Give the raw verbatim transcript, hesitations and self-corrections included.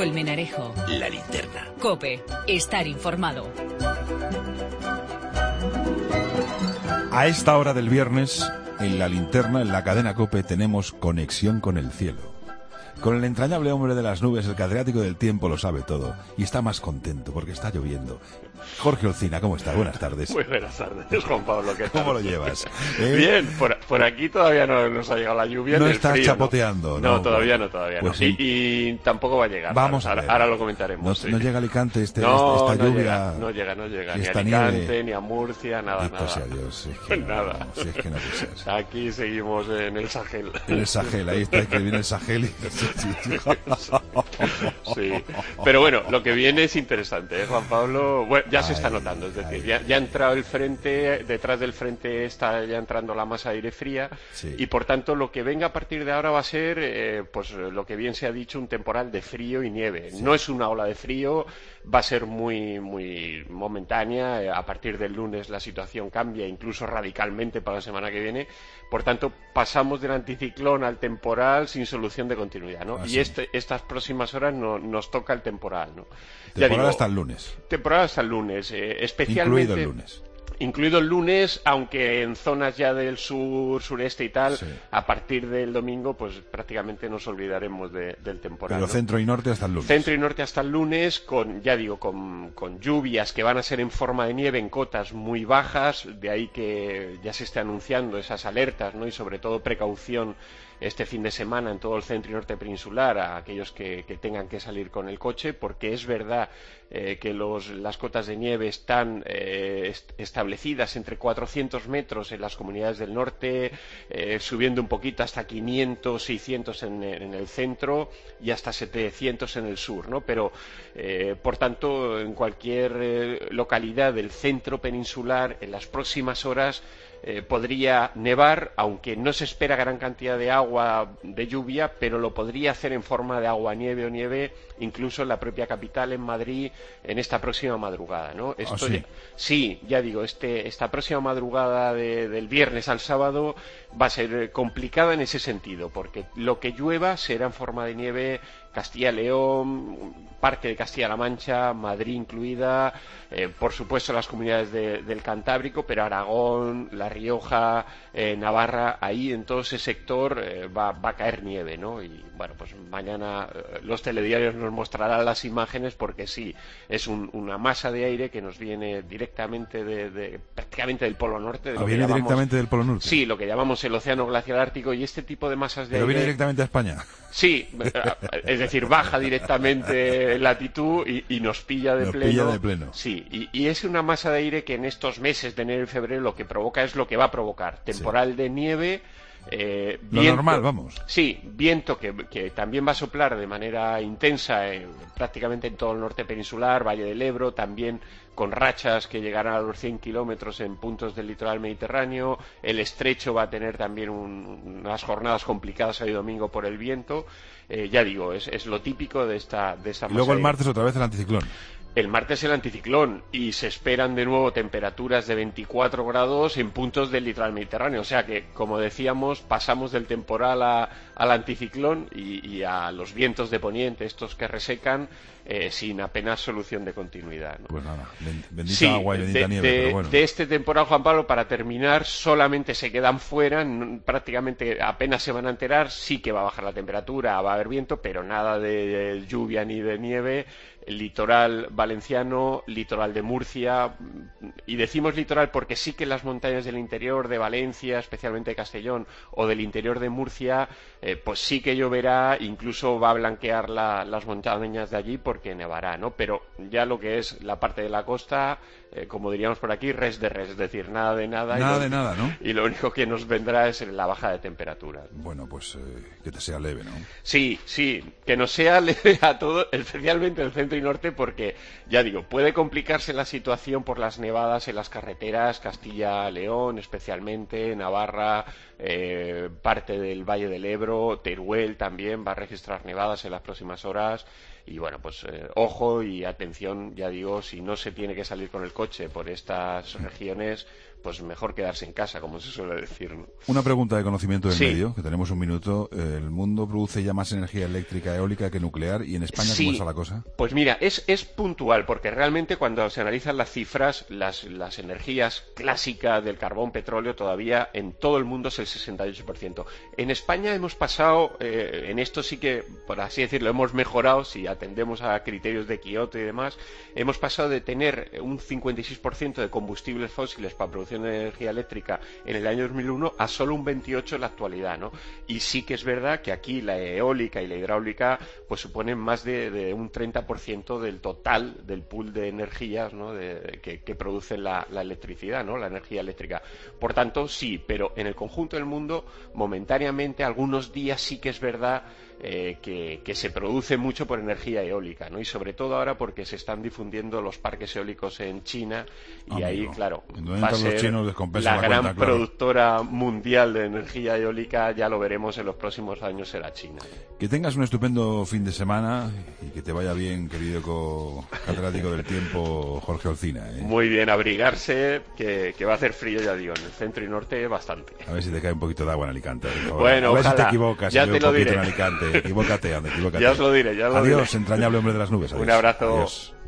Colmenarejo. La Linterna. COPE. Estar informado. A esta hora del viernes, en La Linterna, en la cadena COPE, tenemos conexión con el cielo. Con el entrañable hombre de las nubes, el catedrático del tiempo lo sabe todo. Y está más contento porque está lloviendo. Jorge Olcina, ¿cómo estás? Buenas tardes. Muy buenas tardes, Juan Pablo. ¿Qué tal? ¿Cómo lo llevas? ¿Eh? Bien, por, por aquí todavía no nos ha llegado la lluvia. No ni el estás frío, chapoteando, ¿no? No, no, todavía bueno, no, todavía pues no. sí. Y, y tampoco va a llegar. Vamos ahora, a ver. ahora lo comentaremos. No, sí. no llega a Alicante este, no, esta no lluvia. Llega, no llega, no llega. Ni a esta Alicante, nieve. ni a Murcia, nada, Bendito nada. sea Dios. Es que Nada. No, si es que no deseas. Aquí seguimos en el Sahel. En el Sahel, ahí está, que viene el Sahel. Y... Sí, pero bueno, lo que viene es interesante, ¿eh, Juan Pablo? Bueno, ya se está Ay, notando, es decir, ay, ya, ya ha entrado el frente, detrás del frente está ya entrando la masa de aire fría, sí. Y por tanto lo que venga a partir de ahora va a ser, eh, pues lo que bien se ha dicho, un temporal de frío y nieve. Sí. No es una ola de frío, va a ser muy, muy momentánea, a partir del lunes la situación cambia, incluso radicalmente para la semana que viene, por tanto pasamos del anticiclón al temporal sin solución de continuidad, ¿no? Ah, y sí. este, estas próximas horas no, nos toca el temporal, ¿no? Temporal digo, hasta el lunes. Temporal hasta el lunes, eh, especialmente... Incluido el lunes. Incluido el lunes, aunque en zonas ya del sur, sureste y tal, sí. A partir del domingo, pues prácticamente nos olvidaremos de, del temporal. Pero ¿no? centro y norte hasta el lunes. Centro y norte hasta el lunes, con, ya digo, con, con lluvias que van a ser en forma de nieve en cotas muy bajas, de ahí que ya se esté anunciando esas alertas, ¿no? Y sobre todo precaución este fin de semana en todo el centro y norte peninsular a aquellos que, que tengan que salir con el coche, porque es verdad eh, que los, las cotas de nieve están eh, est establecidas entre cuatrocientos metros en las comunidades del norte, eh, subiendo un poquito hasta quinientos, seiscientos en, en el centro y hasta setecientos en el sur, ¿no? Pero, eh, por tanto, en cualquier eh, localidad del centro peninsular, en las próximas horas, Eh, podría nevar, aunque no se espera gran cantidad de agua de lluvia, pero lo podría hacer en forma de agua-nieve o nieve, incluso en la propia capital, en Madrid, en esta próxima madrugada, ¿no? Esto ¿Ah, sí? ya, sí, ya digo, este, esta próxima madrugada de, del viernes al sábado va a ser complicada en ese sentido, porque lo que llueva será en forma de nieve. Castilla y León, parte de Castilla-La Mancha, Madrid incluida, eh, por supuesto las comunidades de, del Cantábrico, pero Aragón, La Rioja, eh, Navarra, ahí en todo ese sector eh, va, va a caer nieve, ¿no? Y bueno, pues mañana eh, los telediarios nos mostrarán las imágenes, porque sí, es un, una masa de aire que nos viene directamente de, de prácticamente del Polo Norte. De lo ¿Ah, viene que llamamos, directamente del Polo Norte? Sí, lo que llamamos el Océano Glaciar Ártico, y este tipo de masas de ¿Pero aire... viene directamente a España? Sí, es decir, baja directamente en latitud y, y nos pilla de nos pleno. Pilla de pleno. Sí, y, y es una masa de aire que en estos meses de enero y febrero lo que provoca es lo que va a provocar. Temporal sí. de nieve. Eh, lo viento, normal, vamos. Sí, viento que, que también va a soplar de manera intensa en, prácticamente en todo el norte peninsular, Valle del Ebro, también con rachas que llegarán a los cien kilómetros en puntos del litoral mediterráneo. El estrecho va a tener también un, unas jornadas complicadas hoy domingo por el viento. Eh, ya digo, es, es lo típico de esta, de esta y luego masa el martes otra vez el anticiclón. El martes el anticiclón y se esperan de nuevo temperaturas de veinticuatro grados en puntos del litoral mediterráneo. O sea que, como decíamos, pasamos del temporal a, al anticiclón y, y a los vientos de poniente, estos que resecan, eh, sin apenas solución de continuidad, ¿no? Pues nada, bendita sí, agua y bendita de, nieve, de, pero bueno. De este temporal, Juan Pablo, para terminar, solamente se quedan fuera, prácticamente apenas se van a enterar. Sí que va a bajar la temperatura, va a haber viento, pero nada de lluvia ni de nieve. El litoral valenciano, litoral de Murcia, y decimos litoral porque sí que las montañas del interior de Valencia, especialmente de Castellón, o del interior de Murcia, eh, pues sí que lloverá, incluso va a blanquear la, las montañas de allí porque nevará, ¿no? Pero ya lo que es la parte de la costa, eh, como diríamos por aquí, res de res, es decir, nada de nada. Nada y lo, de nada, ¿no? Y lo único que nos vendrá es la baja de temperatura. Bueno, pues eh, que te sea leve, ¿no? Sí, sí, que nos sea leve a todo, especialmente el centro y norte, porque, ya digo, puede complicarse la situación por las nevadas en las carreteras, Castilla-León especialmente, Navarra, eh, parte del Valle del Ebro, Teruel también va a registrar nevadas en las próximas horas. y bueno, pues eh, ojo y atención, ya digo, si no se tiene que salir con el coche por estas regiones, pues mejor quedarse en casa, como se suele decir, ¿no? Una pregunta de conocimiento del sí. medio, que tenemos un minuto. El mundo produce ya más energía eléctrica eólica que nuclear, y en España, sí. ¿cómo está la cosa? Pues mira, es, es puntual, porque realmente cuando se analizan las cifras, las, las energías clásicas del carbón, petróleo, todavía en todo el mundo es el sesenta y ocho por ciento. En España hemos pasado, eh, en esto sí que, por así decirlo, hemos mejorado, si atendemos a criterios de Kioto y demás, hemos pasado de tener un cincuenta y seis por ciento de combustibles fósiles para producir de energía eléctrica en el año dos mil uno a solo un veintiocho por ciento en la actualidad, ¿no? Y sí que es verdad que aquí la eólica y la hidráulica pues suponen más de, de un treinta por ciento del total del pool de energías, ¿no? de, que, que produce la, la electricidad, ¿no? La energía eléctrica. Por tanto, sí, pero en el conjunto del mundo, momentáneamente, algunos días sí que es verdad Eh, que, que se produce mucho por energía eólica, ¿no? Y sobre todo ahora porque se están difundiendo los parques eólicos en China y Amigo, ahí, claro, va a ser la, la gran cuenta, productora claro. mundial de energía eólica, ya lo veremos en los próximos años, será China. Que tengas un estupendo fin de semana y que te vaya bien, querido catedrático del tiempo Jorge Olcina, ¿eh? Muy bien, abrigarse, que, que va a hacer frío, ya digo, en el centro y norte bastante. A ver si te cae un poquito de agua en Alicante. Bueno, a ver ojalá. si te equivocas, ya te lo un diré. En Alicante. Equivócate, ande, equivócate. Ya os lo diré, ya os lo Adiós, diré. entrañable hombre de las nubes. Adiós. Un abrazo. Adiós.